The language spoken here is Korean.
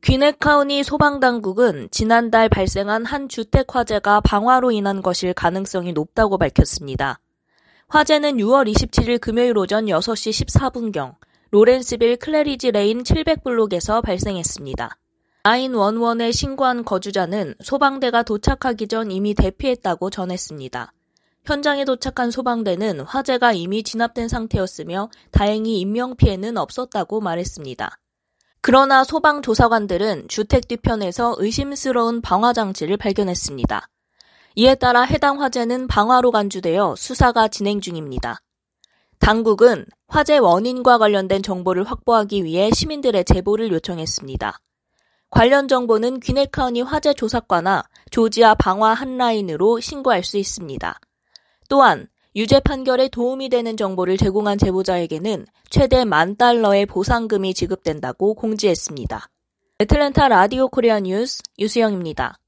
귀넥카운티 소방당국은 지난달 발생한 한 주택 화재가 방화로 인한 것일 가능성이 높다고 밝혔습니다. 화재는 6월 27일 금요일 오전 6시 14분경 로렌스빌 클래리지 레인 700블록에서 발생했습니다. 911에 신고한 거주자는 소방대가 도착하기 전 이미 대피했다고 전했습니다. 현장에 도착한 소방대는 화재가 이미 진압된 상태였으며 다행히 인명피해는 없었다고 말했습니다. 그러나 소방조사관들은 주택 뒤편에서 의심스러운 방화장치를 발견했습니다. 이에 따라 해당 화재는 방화로 간주되어 수사가 진행 중입니다. 당국은 화재 원인과 관련된 정보를 확보하기 위해 시민들의 제보를 요청했습니다. 관련 정보는 귀넥카운티 화재조사과나 조지아 방화 핫라인으로 신고할 수 있습니다. 또한 유죄 판결에 도움이 되는 정보를 제공한 제보자에게는 최대 $10,000의 보상금이 지급된다고 공지했습니다. 애틀랜타 라디오 코리아 뉴스 유수영입니다.